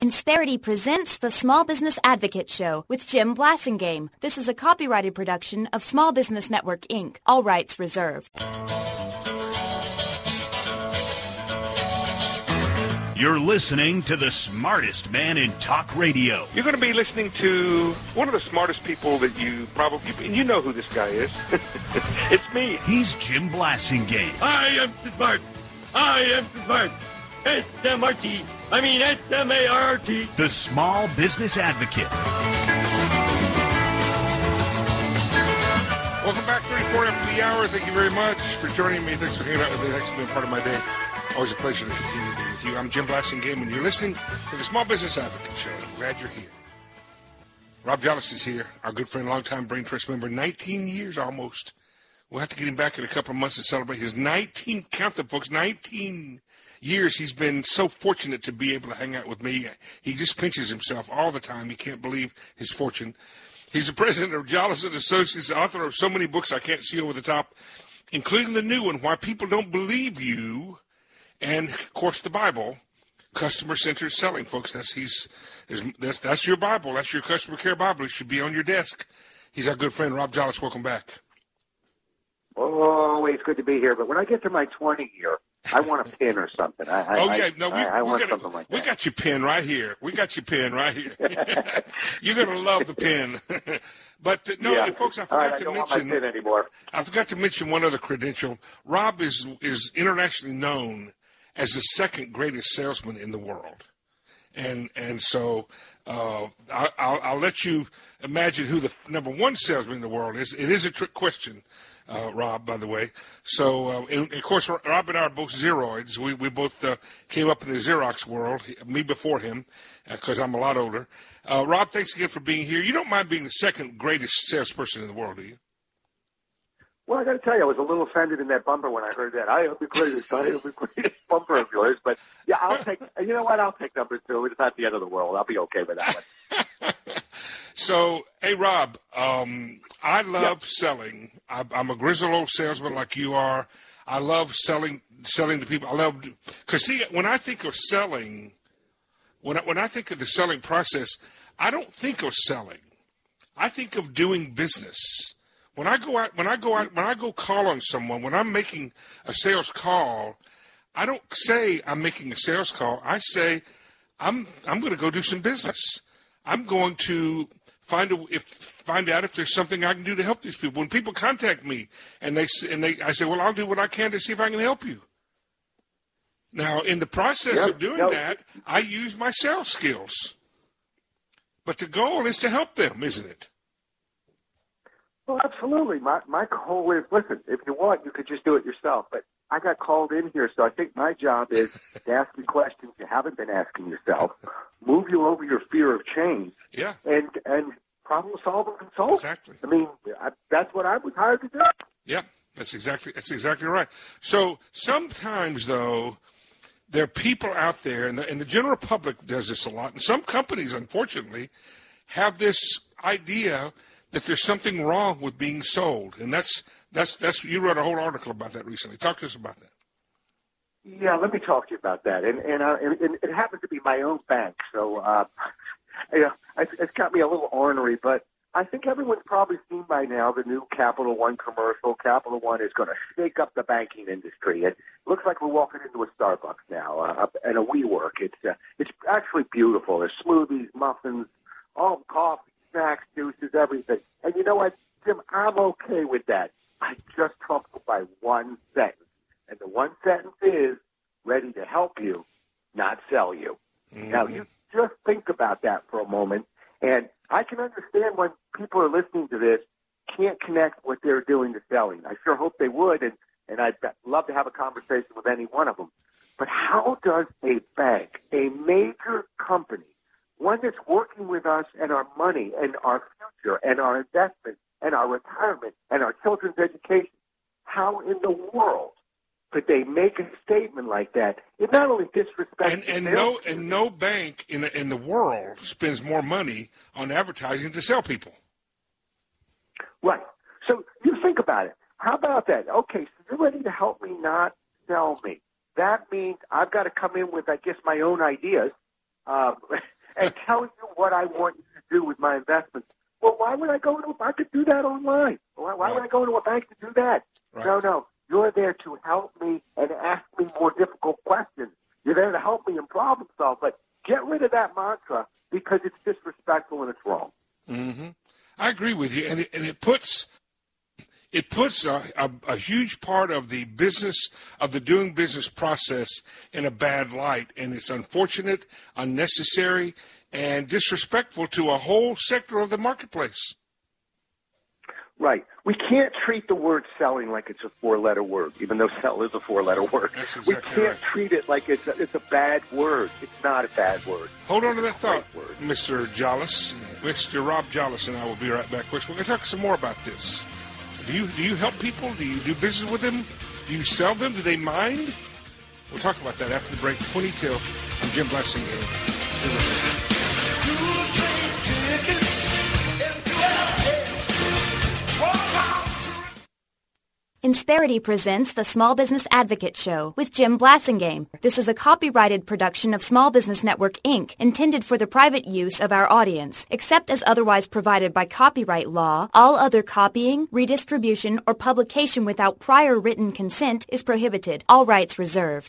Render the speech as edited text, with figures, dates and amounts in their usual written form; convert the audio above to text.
Insperity presents the Small Business Advocate Show with Jim Blasingame. This is a copyrighted production of Small Business Network, Inc. All rights reserved. You're listening to the smartest man in talk radio. You're going to be listening to one of the smartest people that you know who this guy is. It's me. He's Jim Blasingame. I am smart. I am smart. S-M-R-T. I mean S-M-A-R-T. The Small Business Advocate. Welcome back, 34 after the hour. Thank you very much for joining me. Thanks for hanging out with me. Thanks for being part of my day. Always a pleasure to continue being with you. I'm Jim Blasingame, and you're listening to the Small Business Advocate Show. I'm glad you're here. Rob Jollis is here, our good friend, longtime Brain Trust member, 19 years almost. We'll have to get him back in a couple of months to celebrate his 19, count them, folks, 19 years. He's been so fortunate to be able to hang out with me. He just pinches himself all the time. He can't believe his fortune. He's the president of Jollis & Associates, author of so many books I can't see over the top, including the new one, Why People Don't Believe You, and, of course, the Bible, Customer-Centered Selling, folks. That's your Bible. That's your customer care Bible. It should be on your desk. He's our good friend, Rob Jollis. Welcome back. Always good to be here. But when I get to my 20 year, I want a pin or something. I want something like that. We got your pin right here. You're going to love the pin. But, folks, I forgot to mention. Want my pin anymore. I forgot to mention one other credential. Rob is internationally known as the second greatest salesman in the world. And so I'll let you imagine who the number one salesman in the world is. It is a trick question, Rob, by the way. So, and of course, Rob and I are both Xeroids. We both came up in the Xerox world, me before him, because I'm a lot older. Rob, thanks again for being here. You don't mind being the second greatest salesperson in the world, do you? Well, I got to tell you, I was a little offended in that bumper when I heard that. I am the greatest bumper of yours. But, yeah, I'll take number two. It's not the end of the world. I'll be okay with that one. So, hey, Rob, I love selling. I'm a grizzled old salesman like you are. I love selling to people. Because, see, when I think of selling, when I think of the selling process, I don't think of selling. I think of doing business. When I go call on someone, when I'm making a sales call, I don't say I'm making a sales call. I say I'm going to go do some business. I'm going to find out if there's something I can do to help these people. When people contact me I say, well, I'll do what I can to see if I can help you. Now, in the process of doing that, I use my sales skills. But the goal is to help them, isn't it? Well, absolutely. My goal is, listen, if you want, you could just do it yourself. But I got called in here, so I think my job is to ask you questions you haven't been asking yourself, move you over your fear of change, and problem solve and consult. Exactly. I mean, that's what I was hired to do. Yeah, that's exactly right. So sometimes, though, there are people out there, and the general public does this a lot, and some companies, unfortunately, have this idea that there's something wrong with being sold, and that's you wrote a whole article about that recently. Talk to us about that. Yeah, let me talk to you about that. And it happens to be my own bank, so it's got me a little ornery. But I think everyone's probably seen by now the new Capital One commercial. Capital One is going to shake up the banking industry. It looks like we're walking into a Starbucks now, and a WeWork. It's actually beautiful. There's smoothies, muffins, all coffee, snacks, juices, everything. And you know what, Jim, I'm okay with that. I just talked by one sentence. And the one sentence is, ready to help you, not sell you. Mm-hmm. Now, you just think about that for a moment. And I can understand when people are listening to this, can't connect what they're doing to selling. I sure hope they would, and I'd love to have a conversation with any one of them. But how does a bank, a major company, one that's working with us and our money and our future and our investment and our retirement and our children's education, how in the world could they make a statement like that? It not only disrespects and no bank in the world spends more money on advertising to sell people. Right. So you think about it. How about that? Okay, so you're ready to help me, not sell me. That means I've got to come in with, I guess, my own ideas. and tell you what I want you to do with my investments. Well, why would I go into I could do that online. Why would I go into a bank to do that? Right. No. You're there to help me and ask me more difficult questions. You're there to help me and problem solve. But get rid of that mantra because it's disrespectful and it's wrong. Mm-hmm. I agree with you, and it puts a huge part of the business of the doing business process in a bad light, and it's unfortunate, unnecessary, and disrespectful to a whole sector of the marketplace. Right. We can't treat the word selling like it's a four-letter word, even though sell is a four-letter word. That's exactly we can't treat it like it's a bad word. It's not a bad word. Hold on to that thought, Mr. Jolles. Mr. Rob Jolles and I will be right back. We're going to talk some more about this. Do you help people? Do you do business with them? Do you sell them? Do they mind? We'll talk about that after the break. 20 till. I'm Jim Blasingame. Stay with us. Insperity presents the Small Business Advocate Show with Jim Blasingame. This is a copyrighted production of Small Business Network, Inc., intended for the private use of our audience. Except as otherwise provided by copyright law, all other copying, redistribution, or publication without prior written consent is prohibited. All rights reserved.